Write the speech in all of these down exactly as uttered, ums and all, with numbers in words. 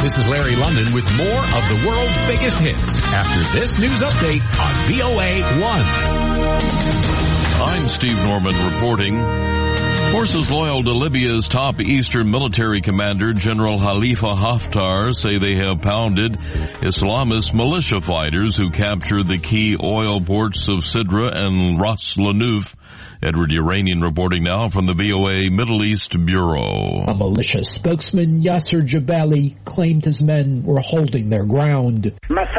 This is Larry London with more of the world's biggest hits after this news update on V O A one. I'm Steve Norman reporting. Forces loyal to Libya's top eastern military commander, General Khalifa Haftar, say they have pounded Islamist militia fighters who captured the key oil ports of Sidra and Ras Lanuf. Edward Uranian reporting now from the V O A Middle East Bureau. A militia spokesman, Yasser Jabali, claimed his mendmen were holding their ground.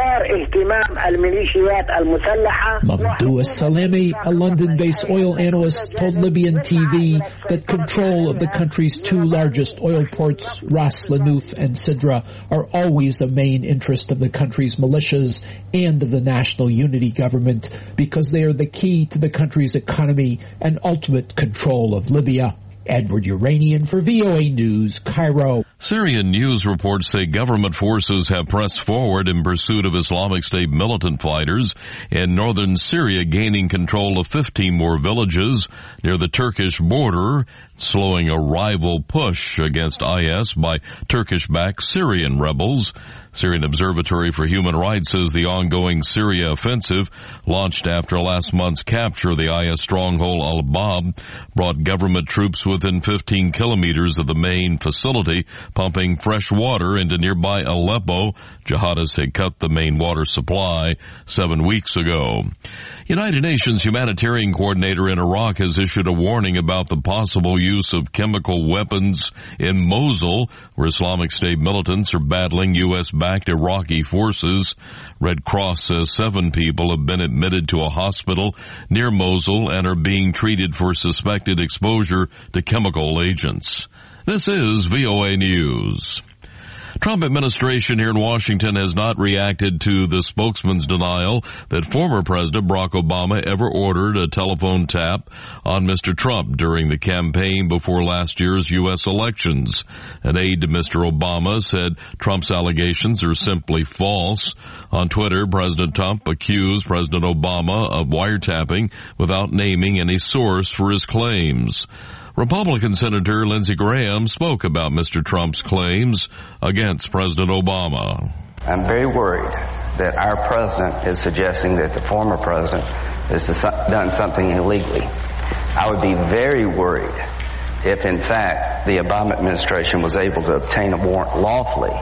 Mabdou Salemi, a London-based oil analyst, told Libyan T V that control of the country's two largest oil ports, Ras Lanuf and Sidra, are always a main interest of the country's militias and of the National Unity Government because they are the key to the country's economy and ultimate control of Libya. Edward Uranian for V O A News, Cairo. Syrian news reports say government forces have pressed forward in pursuit of Islamic State militant fighters in northern Syria, gaining control of fifteen more villages near the Turkish border, slowing a rival push against I S by Turkish-backed Syrian rebels. Syrian Observatory for Human Rights says the ongoing Syria offensive, launched after last month's capture of the I S stronghold Al-Bab, brought government troops within fifteen kilometers of the main facility, pumping fresh water into nearby Aleppo. Jihadists had cut the main water supply seven weeks ago. United Nations humanitarian coordinator in Iraq has issued a warning about the possible use of chemical weapons in Mosul, where Islamic State militants are battling U S-backed Iraqi forces. Red Cross says seven people have been admitted to a hospital near Mosul and are being treated for suspected exposure to chemical agents. This is V O A News. Trump administration here in Washington has not reacted to the spokesman's denial that former President Barack Obama ever ordered a telephone tap on Mister Trump during the campaign before last year's U S elections. An aide to Mister Obama said Trump's allegations are simply false. On Twitter, President Trump accused President Obama of wiretapping without naming any source for his claims. Republican Senator Lindsey Graham spoke about Mister Trump's claims against President Obama. I'm very worried that our president is suggesting that the former president has done something illegally. I would be very worried if, in fact, the Obama administration was able to obtain a warrant lawfully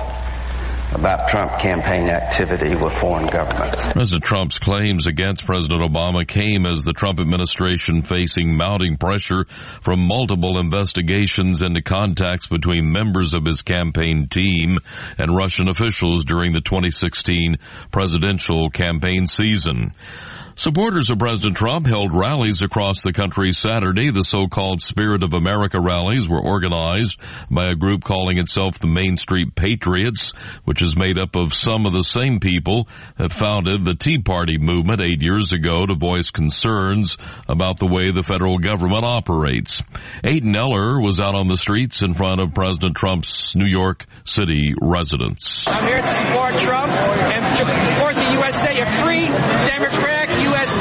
about Trump campaign activity with foreign governments. President Trump's claims against President Obama came as the Trump administration facing mounting pressure from multiple investigations into contacts between members of his campaign team and Russian officials during the twenty sixteen presidential campaign season. Supporters of President Trump held rallies across the country Saturday. The so-called Spirit of America rallies were organized by a group calling itself the Main Street Patriots, which is made up of some of the same people that founded the Tea Party movement eight years ago to voice concerns about the way the federal government operates. Aiden Eller was out on the streets in front of President Trump's New York City residence. I'm here to support Trump and to support the U S A, a free, democratic U S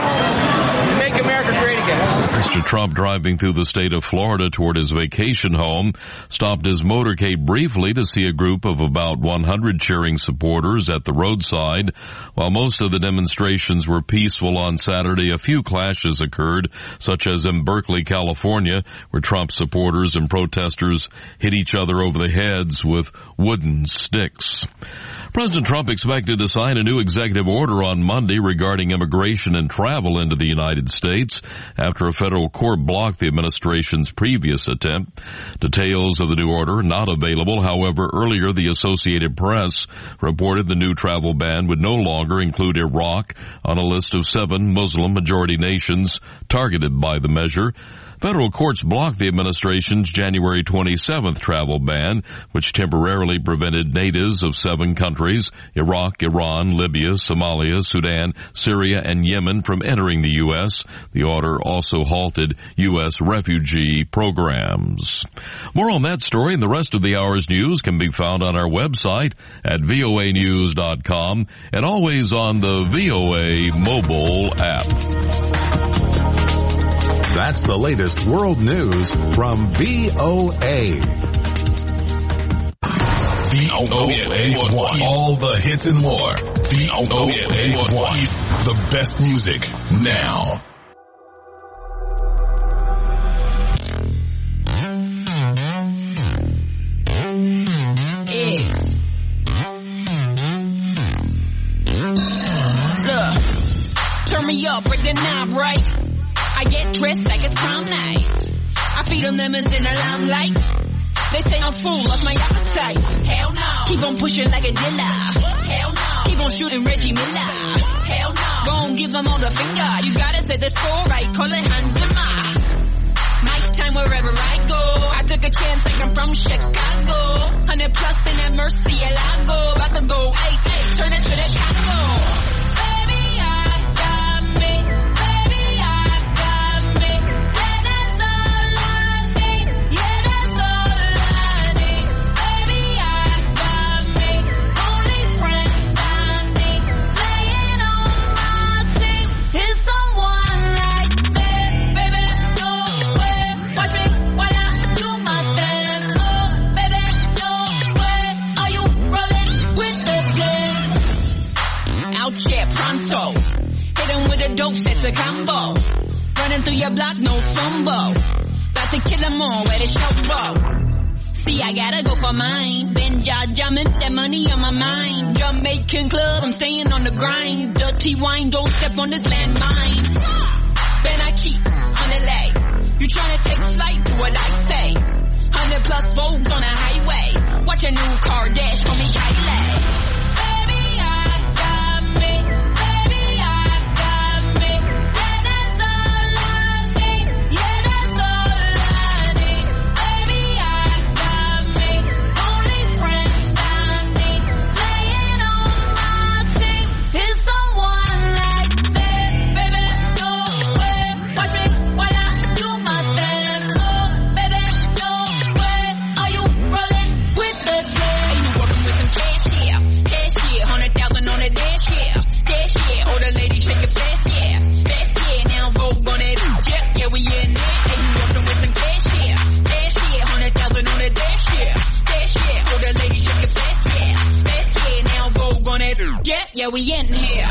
A. Make America great again. Mister Trump, driving through the state of Florida toward his vacation home, stopped his motorcade briefly to see a group of about one hundred cheering supporters at the roadside. While most of the demonstrations were peaceful on Saturday, a few clashes occurred, such as in Berkeley, California, where Trump supporters and protesters hit each other over the heads with wooden sticks. President Trump expected to sign a new executive order on Monday regarding immigration and travel into the United States after a federal court blocked the administration's previous attempt. Details of the new order not available. However, earlier the Associated Press reported the new travel ban would no longer include Iraq on a list of seven Muslim-majority nations targeted by the measure. Federal courts blocked the administration's January twenty-seventh travel ban, which temporarily prevented natives of seven countries, Iraq, Iran, Libya, Somalia, Sudan, Syria, and Yemen, from entering the U S. The order also halted U S refugee programs. More on that story and the rest of the hour's news can be found on our website at V O A news dot com and always on the V O A mobile app. That's the latest world news from V O A. V O A one. All the hits and more. V O A one. The best music now. Turn me up, break the knob right. I get dressed like it's prom night. I feed them lemons in the limelight. They say I'm full, lost my appetite. Hell no. Keep on pushing like a dealer. Hell no. Keep on shooting Reggie Miller. Hell no. Gon' give them all the finger. You gotta say the score right, call it Hans Zimmer. Night time wherever I go. I took a chance like I'm from Chicago. Hundred plus in that Mercy, I go. About to go, hey, hey, turn it to the Congo. Hit him with a dope, set a combo. Running through your block, no fumble. About to kill them all, where the show go. See, I gotta go for mine. Been jaw jumping, that money on my mind. Jamaican club, I'm staying on the grind. Dirty wine, don't step on this landmine. Ben I keep on the leg. You tryna take flight, do what I say. Hundred plus Vogues on the highway. Watch a new car dash for me, Kylie. Yeah, yeah, we in here.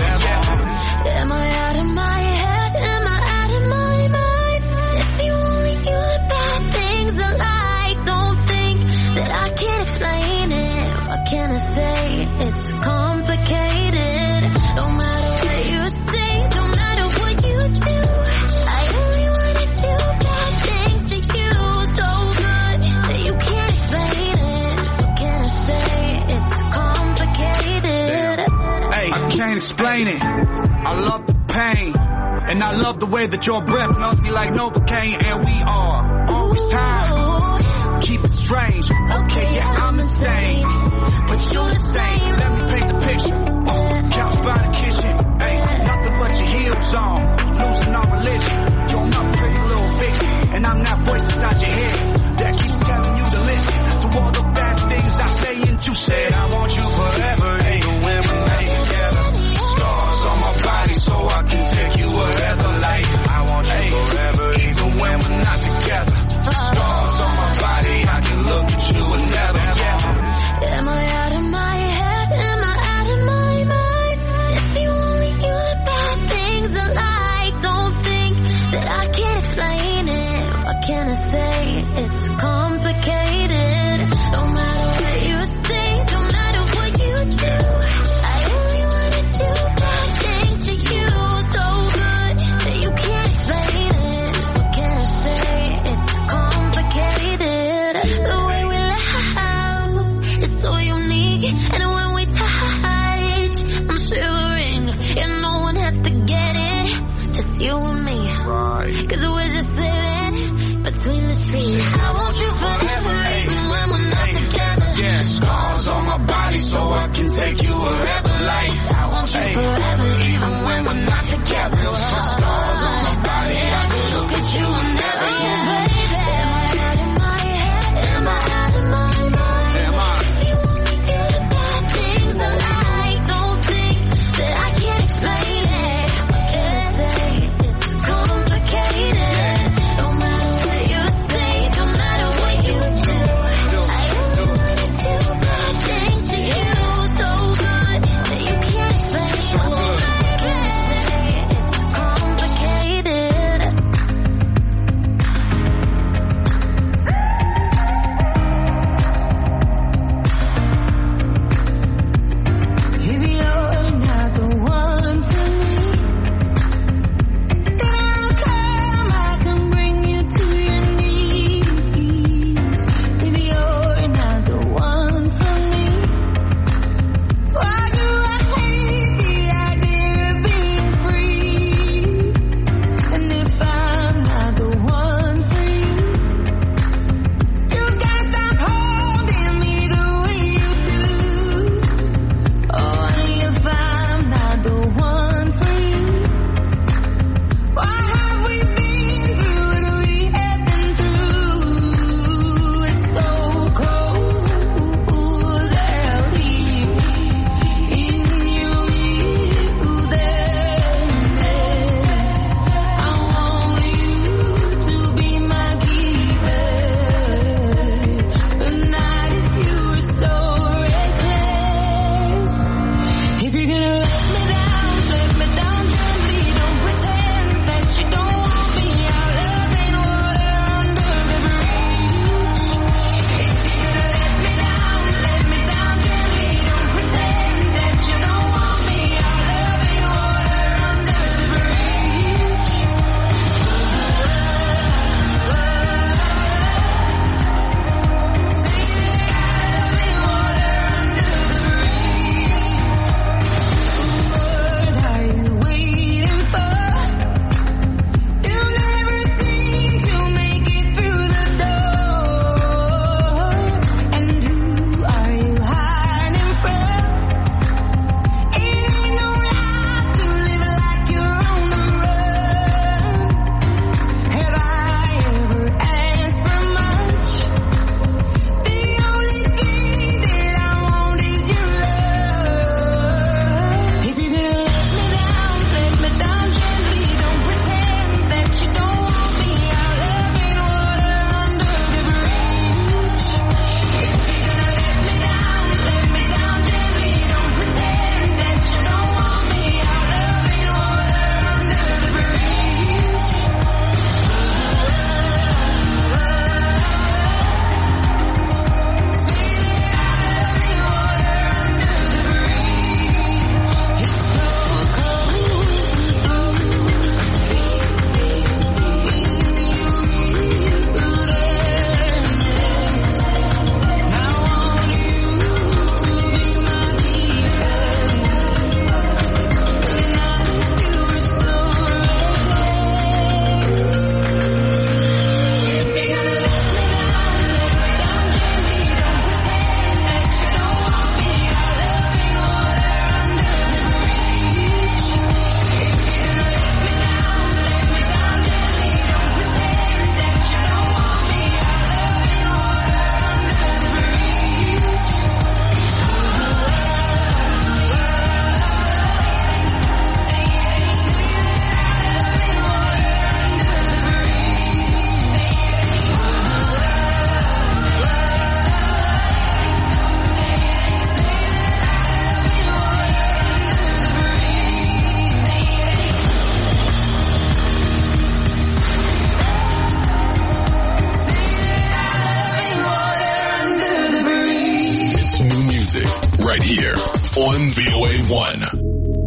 Am I out of my head? Am I out of my mind? If you only explain it. I love the pain, and I love the way that your breath smells me like Novocaine. And we are always high, keep it strange. Okay, yeah, I'm insane, but you the same. Let me paint the picture. Uh, couch by the kitchen, hey, nothing but your heels on, losing our religion. You're my pretty little vixen, and I'm that voice inside your head that keeps telling you to listen to all the bad things I say and you said. I want you forever, even when we're not together. Scars on my body so I can take you wherever. Like I want you forever, even when we're not together. Scars on my body, I can look at you and never. Am I out of my head? Am I out of my mind? It's the only you that bad things I like. Don't think that I can explain it. What can I say? It's complicated. No matter what you say, no matter what you do, I only wanna do bad things to you. So good that you can't explain it. What can I say? It's complicated. The way we laugh is so unique, and when we touch, I'm shivering. And no one has to get it, just you and me. Cause we're just living between the seas. I want you for right here on V O A one.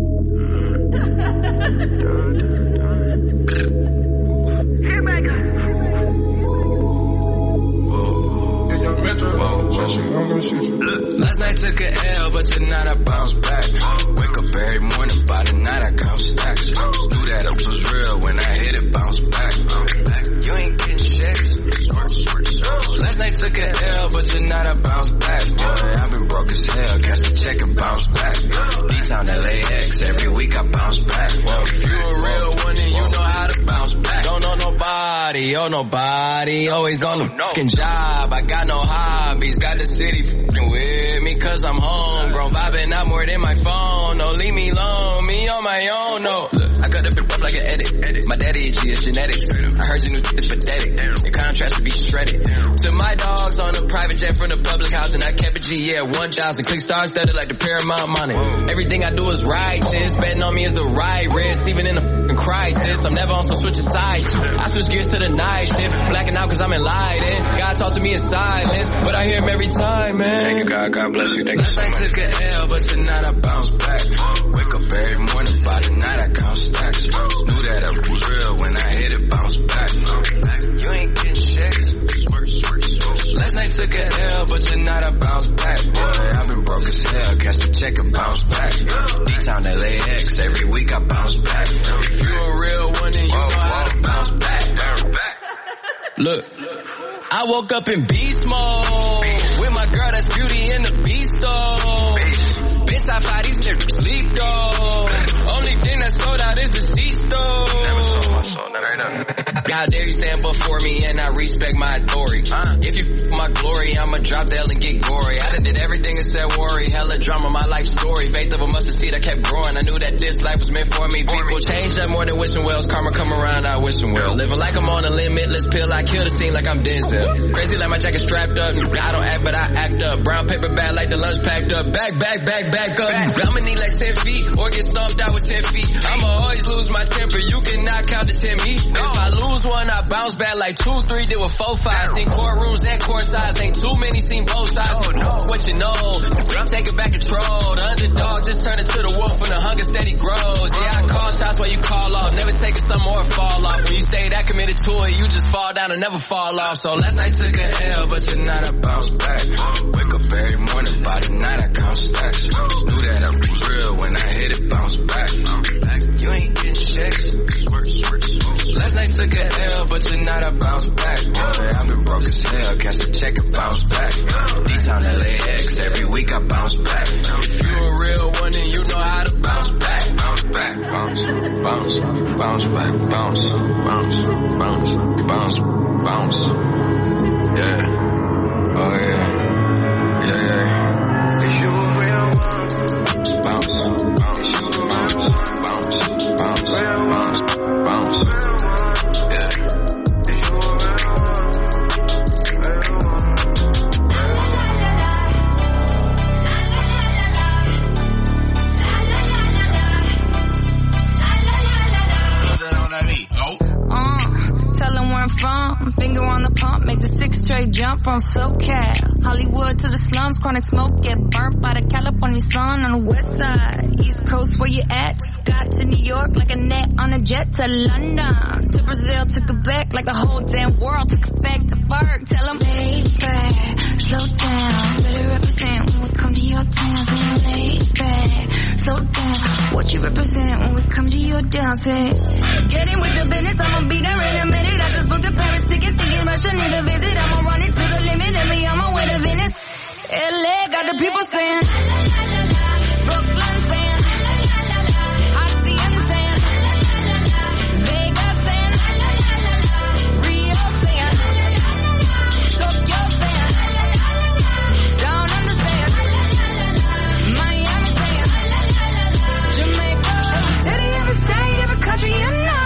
Last night took a L, but tonight I bounce back. Wake up every morning, by the night I count stacks. Knew that it was real when I hit it, bounce back. You ain't getting checks. Last night took a L, but tonight I bounce back. Boy, I've been broke as hell, catch the check and bounce back. D-Town L A X, every week I bounce back. Whoa, if you a real one, then you know how to bounce back. Don't know nobody, oh nobody, always on the fucking job. I got no hobbies, got the city f***ing with me cause I'm homegrown. Vibing out more than my phone, no leave me alone, me on my own, no. Look, I cut up and rough like an edit. My daddy itchy, it's genetics. I heard your new is pathetic. Your contrast to be shredded. To my dogs on a private jet from the public house and I kept a G, yeah, one thousand. Click stars studded like the Paramount money. Everything I do is righteous. Betting on me is the right risk, even in a f***ing crisis. I'm never on some switching sides. I switch gears to the night shift. Blacking out cause I'm enlightened. God talks to me in silence, but I hear him every time, man. Thank you, God. God bless you. Thank you Last so night much. took a L, but tonight I bounce back. Wake up every morning, by the night I count stacks. Knew that I was real when I hit it, bounce back. You ain't getting checks. Last night took a L, but tonight I bounce back. Boy, I've been broke as hell, catch the check and bounce back. D-Town L A X, every week I bounce back. If you a real one, then you know how to bounce back. Look, I woke up in beast mode with my girl that's Beauty and the Beast though. Bitch, I fight these niggas sleep though. Only thing that sold out is the C-stove. Never sold my soul, never done. How dare you stand before me and I respect my authority. If you f*** my glory, I'ma drop the L and get gory. I done did everything and said worry. Hella drama, my life story. Faith of a mustard seed, I kept growing. I knew that this life was meant for me. People change up more than wishing wells. Karma come around, I wishing well. Living like I'm on a limitless pill. I kill the scene like I'm Denzel. Crazy like my jacket strapped up. I don't act, but I act up. Brown paper bag like the lunch packed up. Back, back, back, back up. I'ma need like ten feet or get stomped out with ten feet. I'ma always lose my temper. You cannot count to ten me. If I lose one, I bounce back like two, three, did with four, five. Seen courtrooms and court sides. Ain't too many seen both sides. What you know, I'm taking back control. The underdog just turned into the wolf and the hunger steady grows. Yeah, I call shots while you call off. Never taking some more fall off. When you stay that committed to it, you just fall down and never fall off. So last night took a L, but tonight I bounce back. Wake up every morning, by the night I count stacks. Knew that I was real when I hit it, bounce back. You ain't getting checks. Last night took a L, but tonight I bounce back. Boy, I've been broke as hell, catch the check and bounce back. D-Town L A X, every week I bounce back. If you a real one, then you know how to bounce back. Bounce back, bounce, bounce, bounce back, bounce, bounce, bounce, bounce, bounce. Yeah, oh yeah, yeah, yeah. If you a real one, bounce, bounce, bounce, bounce, bounce, bounce, bounce. From finger on the pump, make the six straight jump from SoCal, Hollywood to the slums, chronic smoke, get burnt by the California sun on the west side, East Coast where you at, just got to New York like a net on a jet to London, to Brazil, to Quebec, like the whole damn world took effect to Ferg, tell them lay back, slow down, better represent when we come to your town, say lay back, slow down, what you represent when we come to your town, say get in with the business, I'ma be there in a minute, I just booked a Paris ticket, thinking Russia need a visit. I'ma run it to the limit, and me on my way to Venice. L A got the people saying, Brooklyn saying, Oxy saying, Vegas saying, Rio saying, Tokyo saying, down under saying, Miami saying, Jamaica. City, every state, every country you know.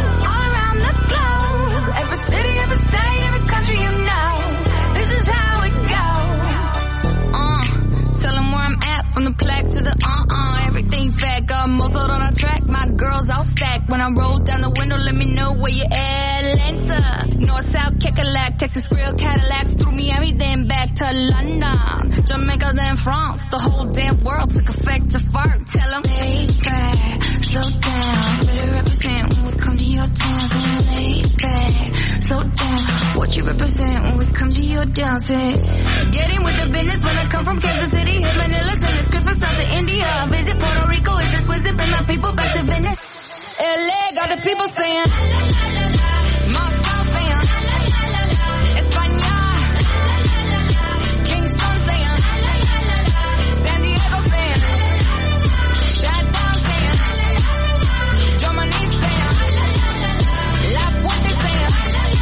Every city, every state, every country you know. This is how it goes. Uh, tell them where I'm at, from the plaques to the uh-uh. Everything's back, got motored on a track. My girls all stacked. When I roll down the window, let me know where you at. sir. North, South, Kekalak, Texas Grill, Cadillacs, threw me everything back to London. Jamaica, then France, the whole damn world took effect to fart. Tell them, lay back, slow down, better represent when we come to your town. So lay back, slow down, what you represent when we come to your dances. Get in with the business when I come from Kansas City, hit Manila, till it's Christmas, out to India. Visit Puerto Rico, it's exquisite, bring my people back to Venice. L A got the people saying, Moscow saying, España, Kingston saying, San Diego saying, Shutdown saying, Germany saying, La Puente saying,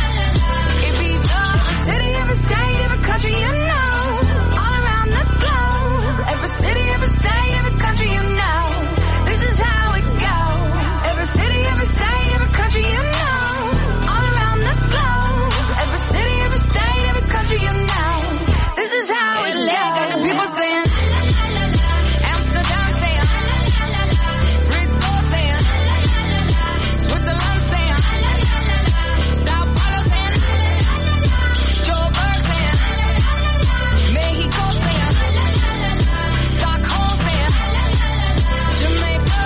Ibiza, every city, every state, every country you know, all around the globe, every city, every state, every country you know, this is how it goes. Every city, every state, every country you know, all around the globe. Every city, every state, every country you know, this is how it goes. Got the people saying, Amsterdam saying, Frisco saying, Switzerland saying, Sao Paulo saying, Joburg saying, Mexico saying, Stockholm saying, Jamaica.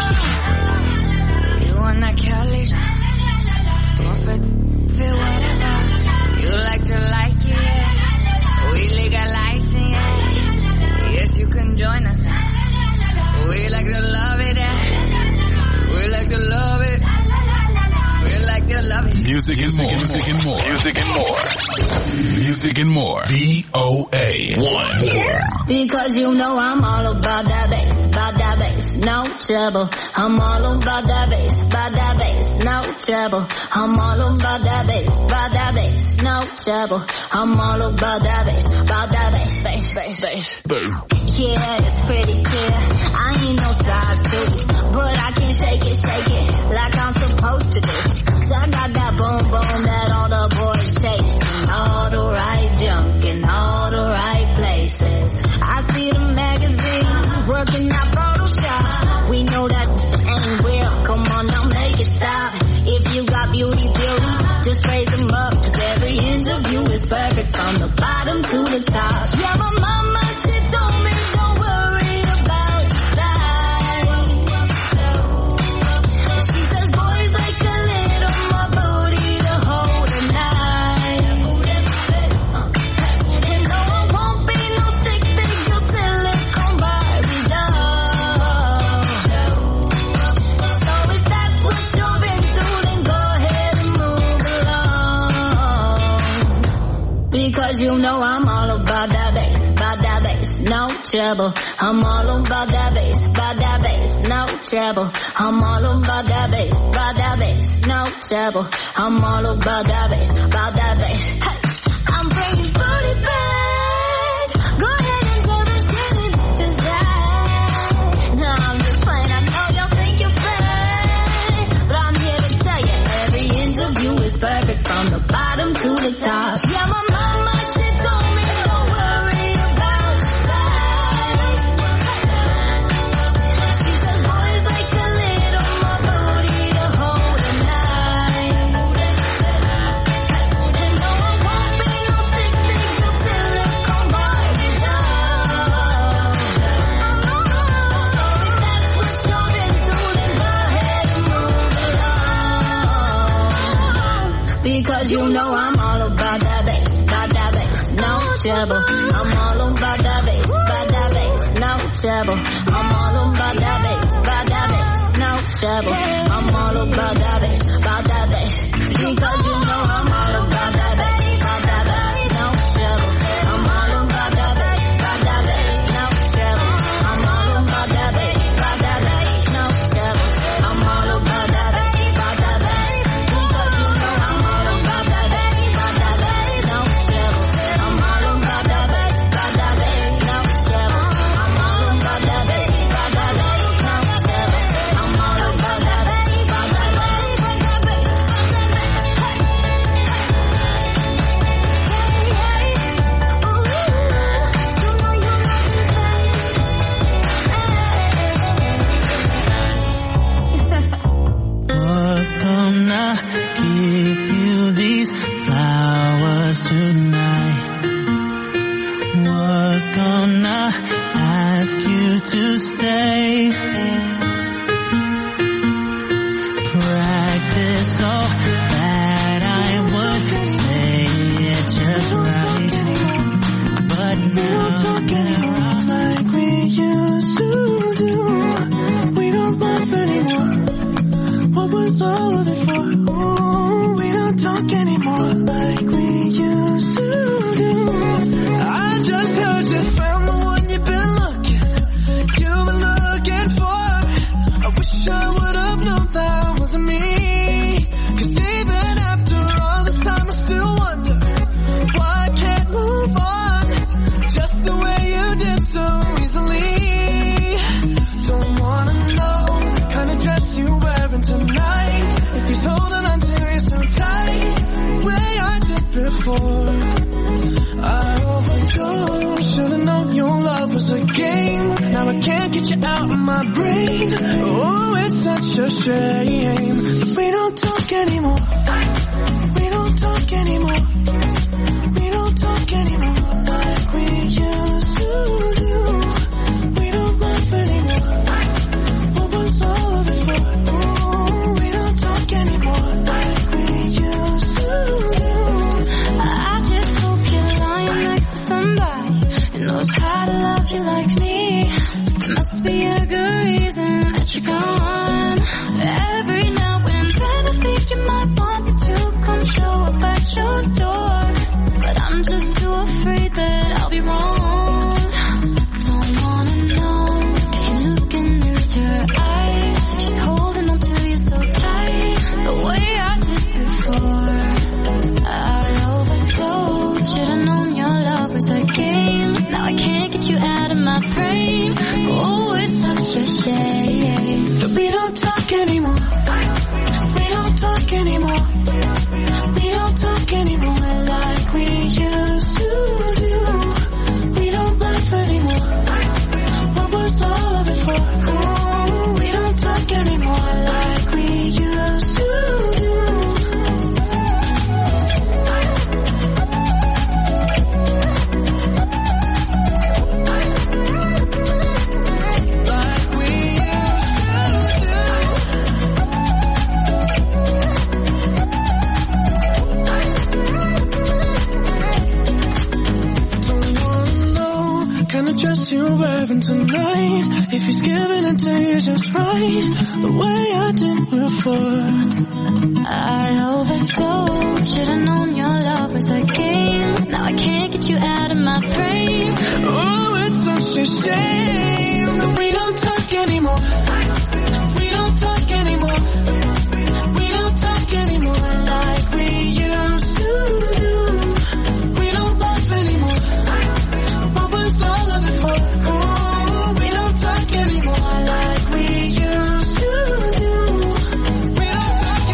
You wanna Cali? Prophet, feel whatever. You like to like it, yeah. We legalize it, yeah. Yes, you can join us now. We like to love it, yeah. We like to love it. We like to love it. Music and more. Music and more. Music and more. Music and more. B O A one. Because you know I'm all about that bass, about that bass, no trouble. I'm all about that bass, about that bass, no trouble. I'm all about that bass, about that bass, no trouble. I'm all about that bass, about that bass, bass, bass, bass. Yeah, it's pretty clear. I ain't no size two, but I can shake it, shake it like I'm supposed to do. Cause I got that boom boom that all the boys chase, and all the right junk in all the right places. I see the magazine working out Photoshop. We know that ain't real. Come on now, make it stop. If you got beauty, beauty, just raise them up. Cause every inch of you is perfect from the bottom to the top. Yeah, my mama, she told me don't worry about your size. She says boys like a little more booty to hold at night. And no, I won't be no stick figure silicone Barbie doll. So if that's what you're into, then go ahead and move along. Because you know I'm all about that bass, about that bass, no trouble. I'm all about that bass, about that bass, no trouble. I'm all about that bass, about that bass, no trouble. I'm all about that bass, about that bass. Hey, I'm bringing booty back. Go ahead and tell them skinny bitches that. No, I'm just playing. I know y'all think you're fake, but I'm here to tell you every inch of you is perfect from the bottom to the top. Yeah, my mama, she told me don't worry about your size. She says boys like a little more booty to hold at night. And no, I won't be no stick figure silicone Barbie doll. So if that's what you're into, then go ahead and move along. Because you know I'm all about that bass, about that bass, no trouble. I'm all about that bass, about that bass, no trouble. I'm all about that bass, about that bass, no trouble. I'm all about that bass, about that bass. Because you know I'm all about that bass, about that bass, no trouble. I'm all about that bass, about that bass, no trouble. I'm all about that bass, about that bass, no trouble. I'm all about that bass, about that bass. Because you know I'm all about that bass, about that bass, no trouble. I'm all about that bass, about that bass, no trouble. I'm all about that bass, about that bass, no trouble. I'm all about that bass, about that bass, about that bass, about that bass. can't get you out of my brain. Oh, it's such a shame that we don't talk anymore. We don't talk anymore. We don't talk anymore like we used to do. We don't laugh anymore. What was all of it for? Oh, we don't talk anymore like we used to do. I just hope you're lying next to somebody who knows how to love you like me. There must be a good reason that you're gone. Every now and then I think you might want me to come show up at your door, but I'm just too afraid that I'll be wrong. Don't wanna know if you're looking into her eyes, if she's holding on to you so tight, the way I did before. I overdosed, should've known your love was a game. Now I can't get you out of my brain. Oh, it's such a shame that we don't talk anymore. We don't talk anymore. We don't talk anymore like we used to do. We don't laugh anymore. What was all of it for? Oh, we don't talk anymore like we used to do. Dress you're wearing tonight, if he's giving it to you just right, the way I did before. I overdosed, should've known your love was a game. Now I can't get you out of my brain. Oh, it's such a shame that we don't talk anymore. We don't talk anymore. We don't talk anymore like we used to do. We don't laugh anymore. What was all of it for? Oh, we don't talk anymore like we used to do. We don't talk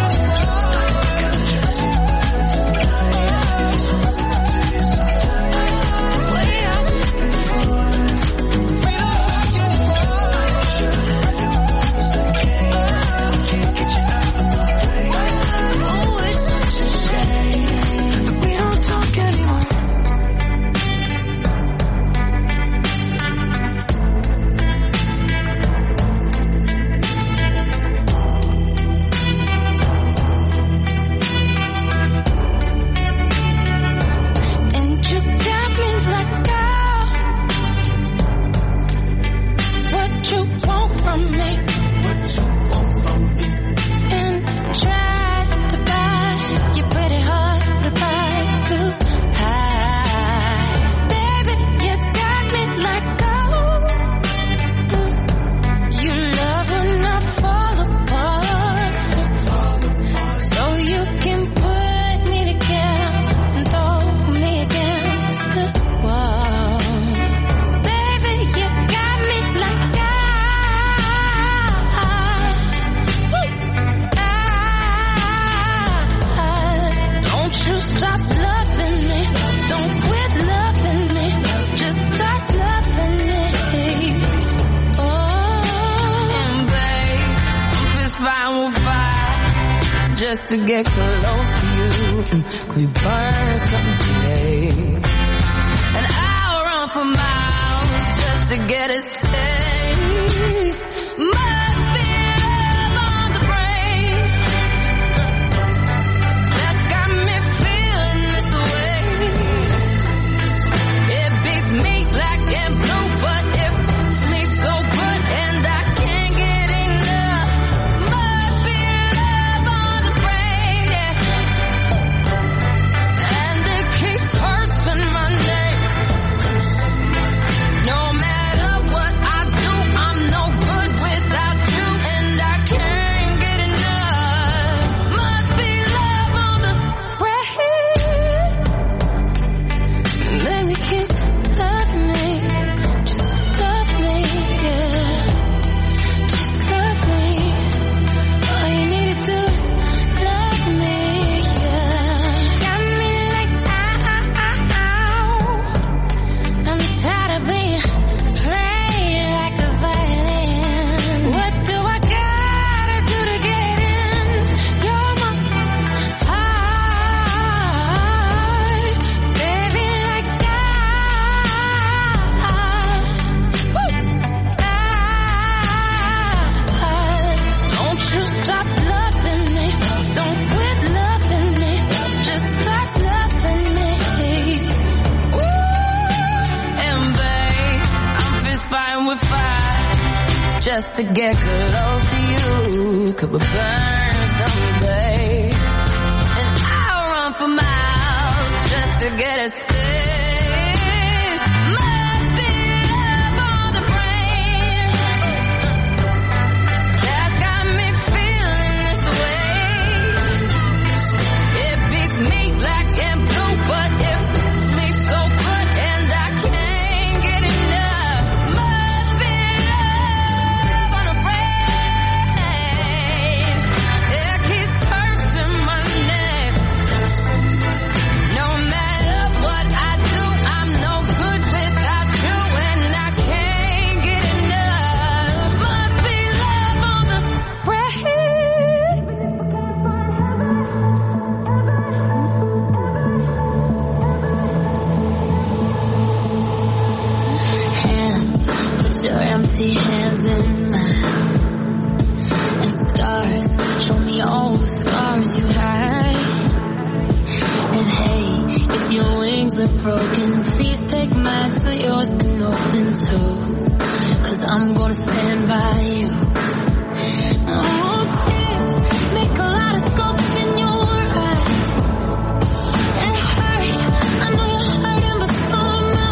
just to get close to you. Could we burn something today? And I'll run for miles just to get a taste. Must be love on the brain that's got me feeling this way. It beats me black and blue, but it feels me so good, and I can't get enough. Must be love on the brain, yeah. And it keeps just to get close to you. Could we burn someday? And I'll run for miles just to get a taste. Must be love on the brain that's got me feeling this way. It beats me black and blue, but it fits me so good and I can't get enough. Must be love on the brain that keeps cursing my name. No matter what I do, I'm no good without you, and I can't get enough. Must be love on the brain. Hands, put your empty hands in mine. And scars, show me all the scars you hide. And hey, if your wings are broken, please take mine so yours can open too. Cause I'm gonna stand by you. Oh, tears make a lot of scopes in your eyes. And hurt, I know you're hurting, but so am I.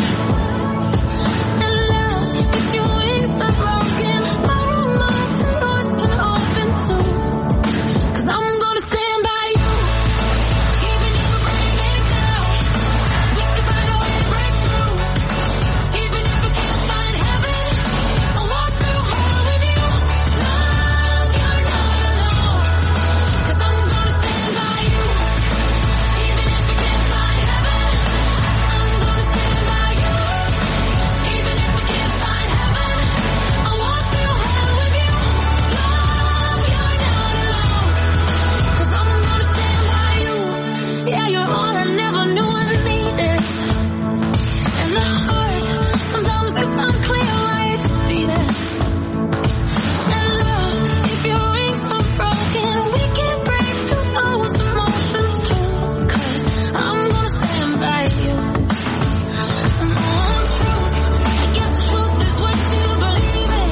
And love, if your wings are broken, borrow mine so yours can open too. Cause I'm gonna stand by you. Even if we're breaking down, we can find a way to break through. Even if we can't find heaven, I'll walk through hell with you. Love, you're not alone. Cause I'm gonna stand by you. Even if we can't find heaven, I'm gonna stand by you. Even if we can't find heaven, I'll walk through hell with you. Love, you're not alone. Cause I'm gonna stand by you. Yeah, you're all I never knew I needed. And the heart, sometimes it's unclear why it's beating. And love, if your wings are broken, we can break through those emotions too. Cause I'm gonna stand by you. And all truth, I guess truth is what you believe in.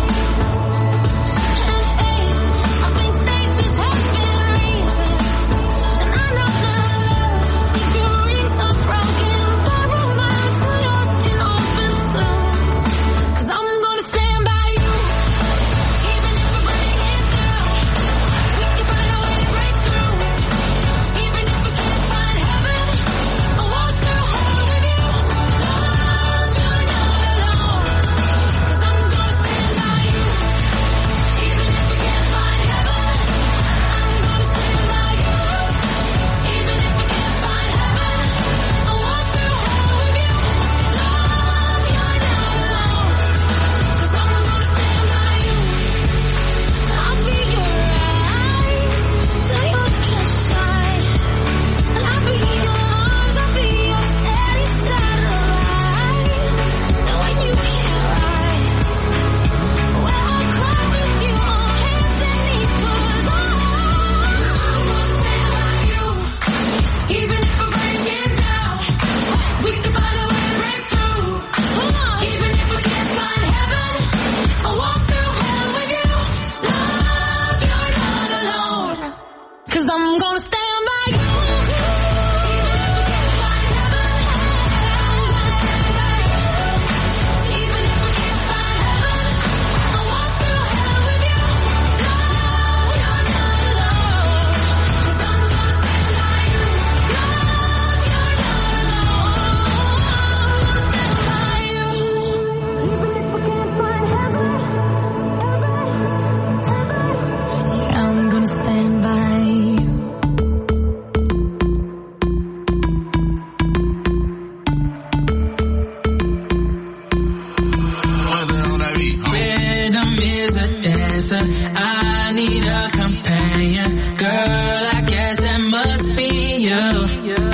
And faith, I think faith is having reason. And I know my love, if your wings are broken, borrow mine so yours can open soon. Cause I'm gonna stand by you. Even if we're breaking down, we can find a way to break through. Even if we can't find heaven, I'll walk through hell with you. Love, you're not alone. Cause I'm gonna stand by you. Even if we can't find heaven, I'm gonna stand by you. Even if we can't find heaven, I'll walk through hell with you. Love, you're not alone. Cause I'm gonna stand by you. I'll be your eyes till yours can shine. And I'll be your arms, I'll be your steady satellite. And when you can't rise, well, I'll cry with you on hands and knees. Cause I'm gonna stand by you. Even if I'm breaking down, we can find a way to break through. Come on. Even if we can't find heaven, I'll walk through hell with you. Love, you're not alone. Cause I'm gonna stand by you. Even if we can't find heaven, I'm gonna stand by you. Even if we can't find heaven, I'll walk through hell with you. Love, you're not alone. Cause I'm gonna stand by you. Love, you're not alone. I'm gonna stand by you. Rhythm is a dancer. I need a companion. Girl, I guess that must be you.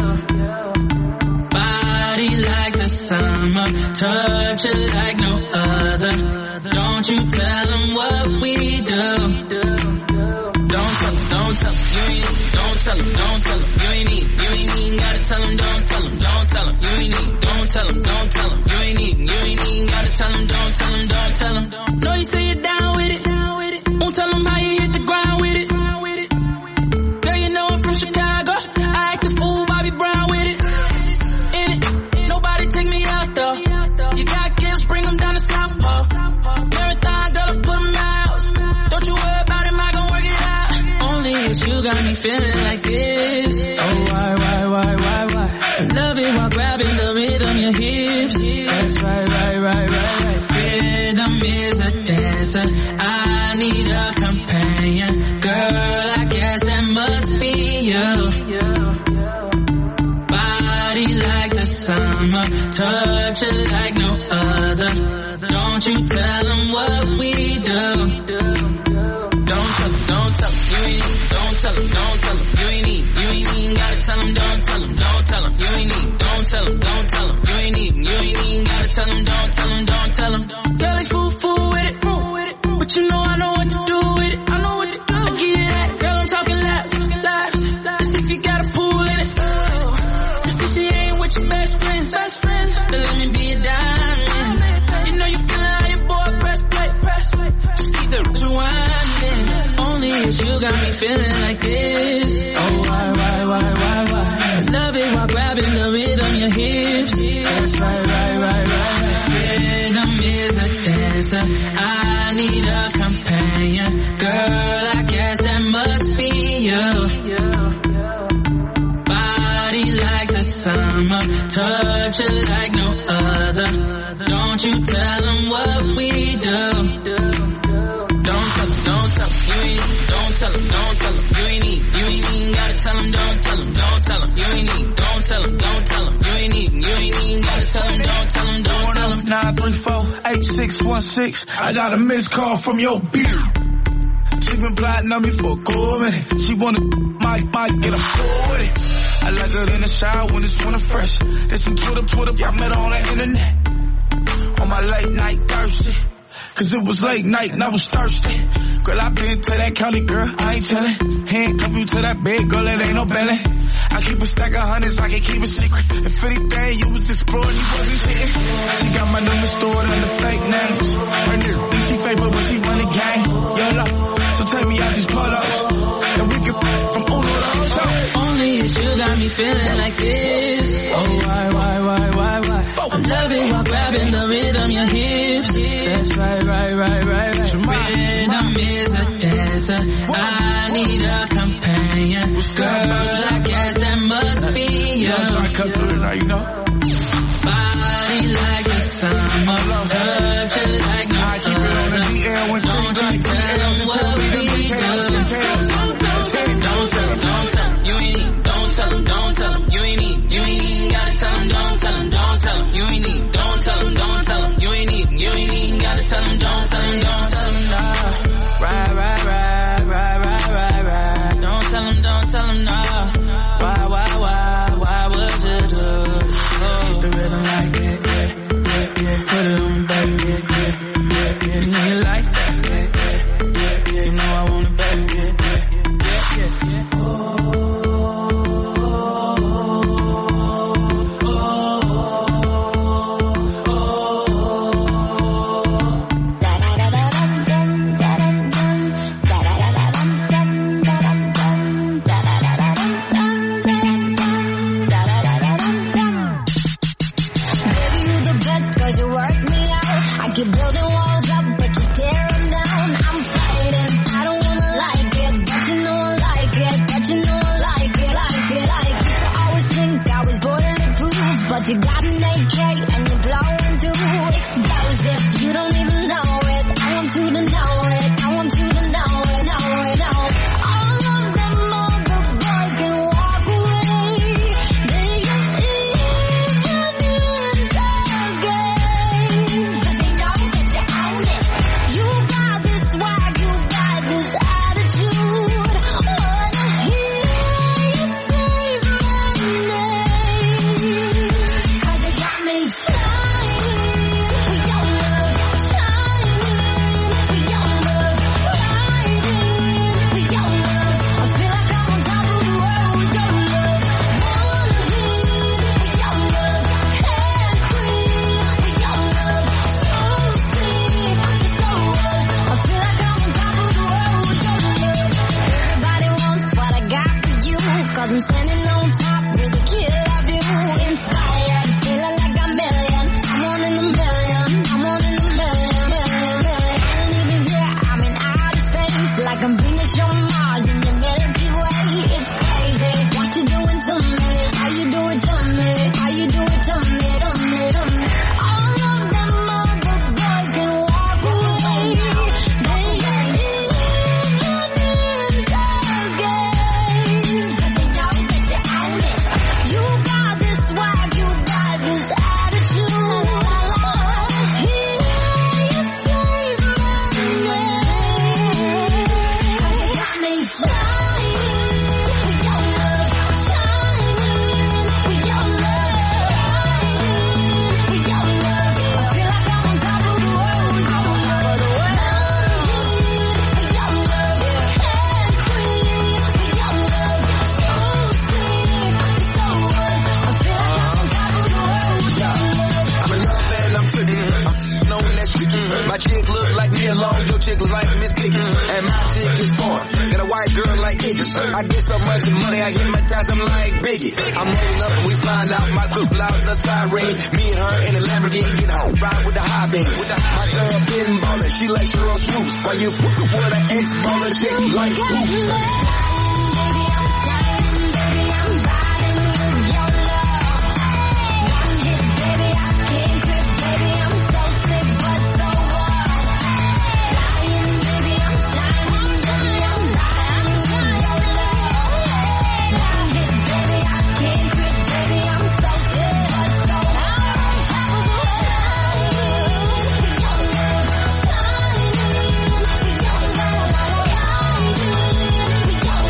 Body like the summer, touch it like no other. Don't you tell them what we do. Don't tell them, don't tell them, you ain't, don't tell them, don't tell them, you ain't need, you ain't even gotta tell them, don't tell them, don't tell them, you ain't need, don't tell them, don't tell them, you ain't even, you ain't even gotta tell them, don't tell them, don't tell them. Know you say you're down while grabbing the rhythm, your hips. That's right, right, right, right, right. Rhythm is a dancer. I need a companion. Girl, I guess that must be you. Body like the summer, touch it like no other. Don't you tell them what we do. Don't tell them, don't tell them, you ain't need. Don't tell them, don't tell them, you ain't need. You ain't even gotta tell them, don't tell them, don't tell them, you ain't need. Don't tell them, don't tell them, you ain't need. You ain't even gotta tell them, don't tell them, don't tell them. Girl, they fool, fool with it, fool with it. But you know I know what to do with it. I know what to do. I give you that, girl, I'm talking laps, laps. Let's see if you got a pool in it. If she ain't with your best friend, best friend, then let me be a diamond. You know you feelin' how your boy press play, press play. Just keep the rewinding. Only it's you got me feeling like this. Oh, why, why, why, why, why? I love it while grabbing the rhythm, your hips. That's right, right, right, right. Rhythm is a dancer. I need a companion. Girl, I guess that must be you. Body like the summer, touch it like no other. Don't you tell them what we do. Don't tell them, don't tell them, you ain't need. Don't tell them, don't tell them, you ain't need. You ain't even gotta tell them, don't tell them, don't tell them, you ain't need. Don't tell them, don't tell them, you ain't need. You ain't even gotta tell them, don't tell them, don't tell them. nine three four, eight six one six. I got a missed call from your beer. She been plotting on me for a cool minute. She wanna, might, might get a fool with it. I like her in the shower when it's winter fresh. There's some Twitter, Twitter, I met her on the internet. On my late night thirsty. Cause it was late night and I was thirsty. Girl, I been to that county, girl, I ain't tellin'. Handcuff you to that bed, girl, it ain't no belly. I keep a stack of hundreds, I can keep a secret. If anything, you was exploring, you wasn't cheating. She got my number stored under fake names. Her nigga think she fake, but when she run the game, YOLO. So take me out these pull-ups, and we can from Uno to Ocho. Only it's you got me feeling like this. Oh, why, why, why, why, why? I love it while grabbing the rhythm, your hips. That's right, right, right, right, right. Rhythm is a dancer. I need a companion. Girl, I guess that must be you. Body like the summer, touch it like no other. Don't you tell them what we do. Don't tell them, don't tell them, you ain't need. Don't tell them, don't tell them, you ain't need. You ain't even gotta tell them, don't tell them, don't tell them, you ain't need. Don't tell them, don't tell them, you ain't need. You ain't even gotta tell them, don't tell them, don't tell them, nah. Right, right, right, right, right, right, right. Don't tell them, don't tell them, nah. Why, why, why, why would you do? Keep the rhythm like that, yeah, yeah, yeah. Put it on back, yeah, yeah, yeah, yeah. You know you like that, yeah, yeah, yeah, yeah. You know I want it back, yeah, yeah, yeah, yeah, yeah. Oh. You got an A K and you're blowing through explosive. You don't even know it. I want you to know it. I want you to know it, know it, know it. All of them other boys can walk away. They can even you in their game, but they know that you own it. You got this swag, you got this attitude. Wanna hear you say my name? My chick look like me alone, your chick look like Miss Piggy. And my chick is foreign, got a white girl like Iggy. I get so much money, I hypnotize them like Biggie. I'm rolling up and we find out my good blouse a siren. Me and her in a Lamborghini, get home, ride with the high beam. My girl been ballin', she like Sheryl Swoop. While you fuck with an ex-baller chick like who? Yo.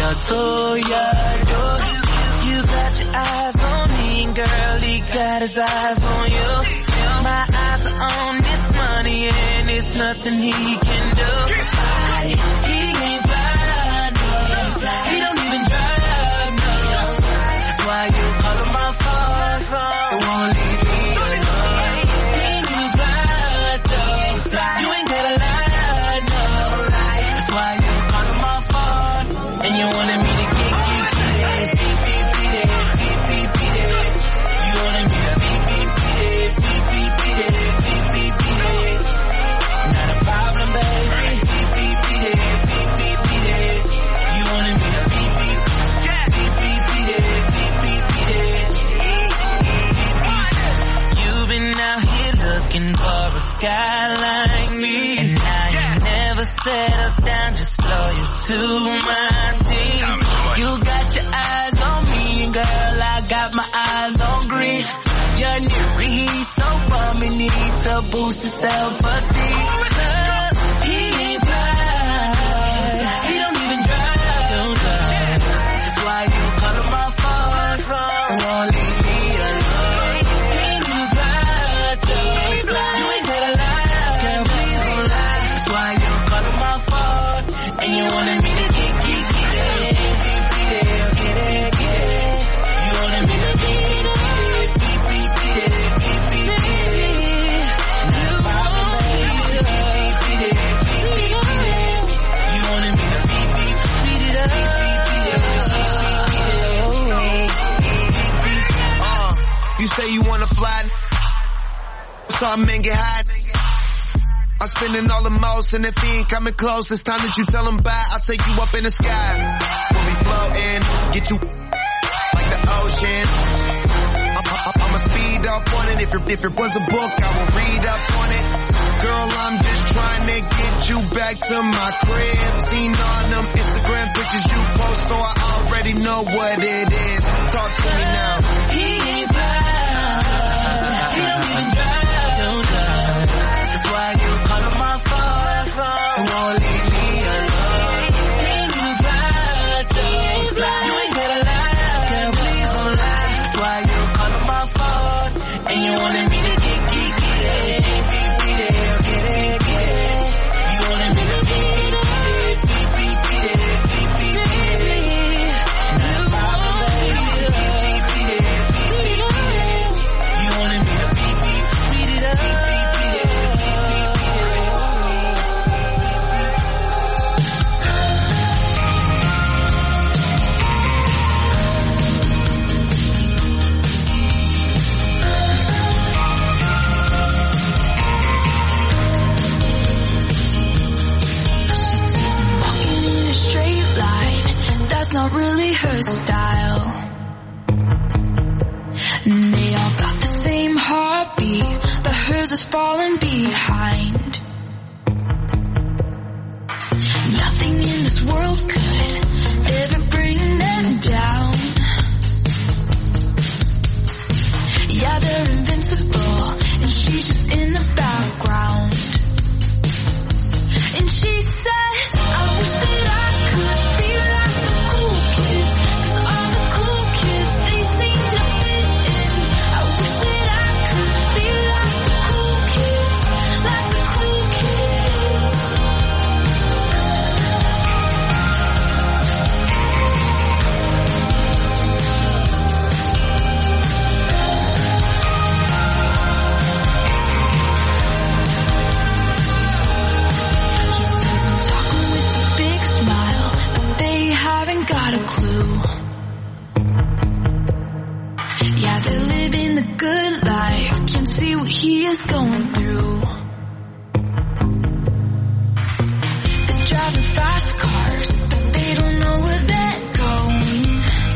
I told ya, you, you got your eyes on me, and girl, he got his eyes on you. My eyes are on this money, and it's nothing he can do. He ain't fly, no, he don't even drive, no. That's why you call him my phone, it won't leave me alone. He ain't even fly, no, you ain't gotta lie, no. That's why you call him my phone, and you wanted me to get, get, get it, beat, beat, beat it, beat, beat, beat it. You wanted me to beat, beat, beat it, beat, beat, beat it, beat, beat, beat it. Not a problem, baby. Beat, beat, beat it, beat, beat, beat it. You wanted me to beat, beat, beat, beat, beat it, beat, beat, beat it. You've been out here looking for a guy like me, and now you never settle down, just loyal to my team. You got your eyes on me, and girl, I got my eyes on green. You're new, he's so bummy, need to boost his self-esteem. Cause he ain't fly, he don't even drive, don't drive. That's why you call him my phone, and won't leave me alone. He ain't even fly, though. You ain't gotta lie, girl, please don't lie. That's why you call him my phone, and you wanted me to get, get, get it, get it, get it, get it. You wanted me to beat, beat, beat, beat, beat it, beat, beat, beat it. Not a problem, baby. Beat, beat, beat it, beat, beat, beat it. You wanted me to beat, beat, beat it up, beat, beat, beat it, beat, beat, beat it. Uh, you say you wanna fly, some men get high. I'm spending all the most, and if he ain't coming close, it's time that you tell him bye. I'll take you up in the sky. We'll be floating, get you like the ocean. I'm, I'm, I'ma speed up on it. If, if it was a book, I will read up on it. Girl, I'm just trying to get you back to my crib. Seen all them Instagram pictures you post, so I already know what it is. Talk to me now. He ain't fly, he don't even drive, don't drive. That's why you call him my phone, and won't leave me alone. He ain't even fly, though. You ain't gotta lie, girl, please don't lie. That's why you call him my phone, and you wanted me to get, get, get it, beat, beat it, get it, get it. You wanted me to beat, beat it, beat, beat, beat it, beat, beat, beat it. Not a problem, baby. Beat, beat, beat it, beat, beat, beat it. You wanted me to beat, beat, beat it up, beat, beat, beat it, beat, beat, beat it. Walking in a straight line, that's not really her style. And they all got the same heartbeat, but hers is falling behind. Nothing in this world could ever bring them down. Yeah, they're invincible, and she's just in the background. And she said, I wish that I could be like the cool kids, 'cause all the cool kids, they seem to fit in. I wish that I could be like the cool kids, like the cool kids. Talking with a big smile, but they haven't got a clue. Yeah, they're living the good life, can't see what he is going through. They're driving fast cars, but they don't know where they're going.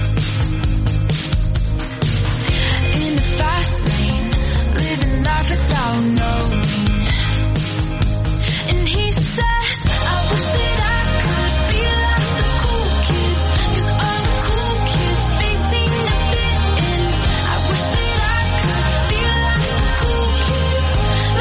In the fast lane, living life without knowing. And he says, I wish that I could be like the cool kids, 'cause all the cool kids, they seem to fit in. I wish that I could be like the cool kids,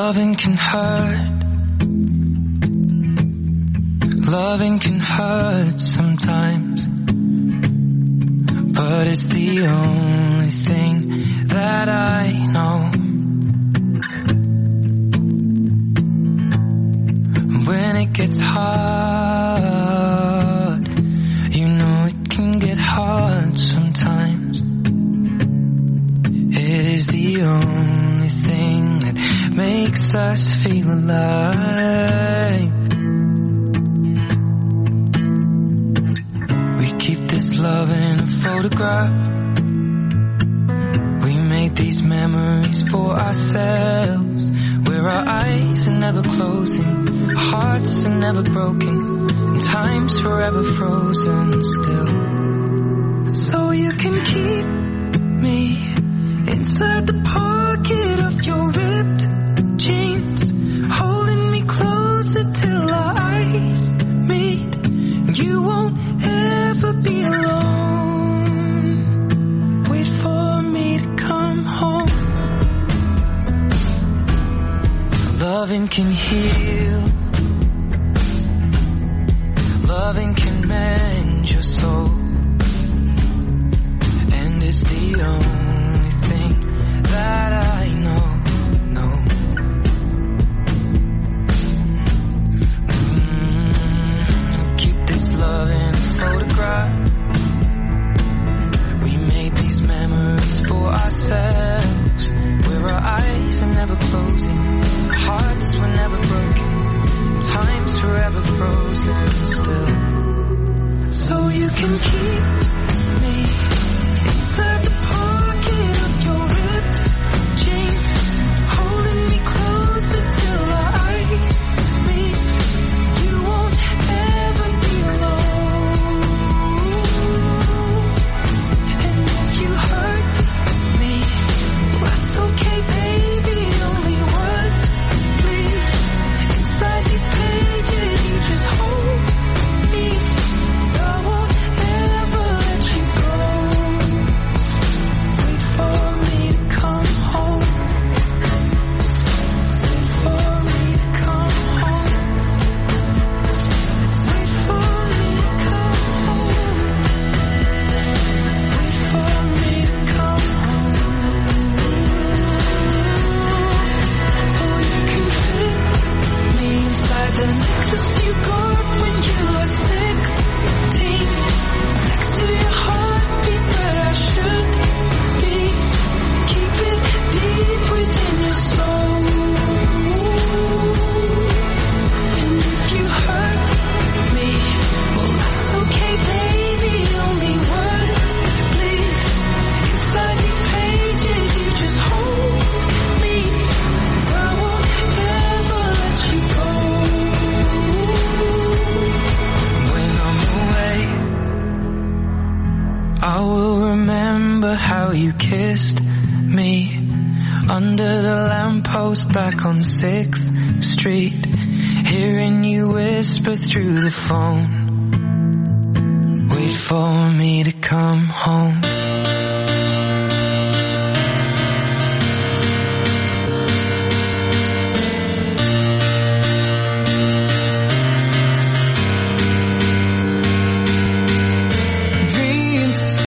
Loving can hurt. Loving can hurt sometimes, but it's the only thing that I know. When it gets hard, you know it can get hard sometimes. It is the only thing that makes us feel alive. We keep this love in a photograph. We made these memories for ourselves, where our eyes are never closing, hearts are never broken, and time's forever frozen still. So you can keep me inside the pocket of your ripped jeans, holding me closer till our eyes meet. You won't ever be alone. Wait for me to come home. Loving can heal. Loving can mend your soul. And it's the only thing that I know, know. Mm, keep this love in a photograph. We made these memories for ourselves, where our eyes are never closing, hearts were never broken, time's forever frozen still. So you can keep me inside the pocket of your ripped jeans, holding me closer till our eyes meet. You won't ever be alone. And if you hurt me, that's okay, baby. Only words bleed inside these pages. You just hold me. I won't ever let you go. Wait for me to come home. Wait for me to come home. Wait for me to come home. Wait for me to come home. Oh, you can fit me inside the necklace you got when you were sixteen, next to your heartbeat where I should be. Keep it deep within your soul. And if you hurt me, well that's okay, baby. Only words bleed inside these pages. You just hold me. I won't ever let you go. When I'm away, I will remember how you kissed me under the lamppost back on sixth street, hearing you whisper through the phone. Wait for me to come home.